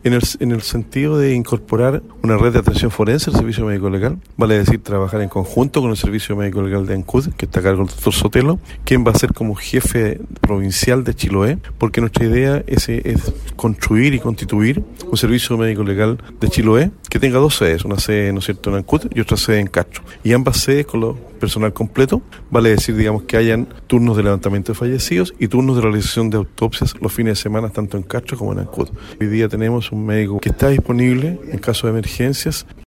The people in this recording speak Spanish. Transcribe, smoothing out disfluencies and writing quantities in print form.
en el sentido de incorporar una red de atención forense al servicio médico legal, vale decir trabajar en conjunto con el servicio médico legal de ANCUD, que está a cargo del doctor Sotelo, quien va a ser como jefe provincial de Chiloé, porque nuestra idea es construir y constituir un servicio médico legal de Chiloé que tenga dos sedes, una sede, ¿no es cierto?, en ANCUD y otra sede en Castro, y ambas sedes con los personal completo, vale decir, digamos, que hayan turnos de levantamiento de fallecidos y turnos de realización de autopsias los fines de semana, tanto en Castro como en ANCUD. Hoy día tenemos un médico que está disponible en caso de emergencias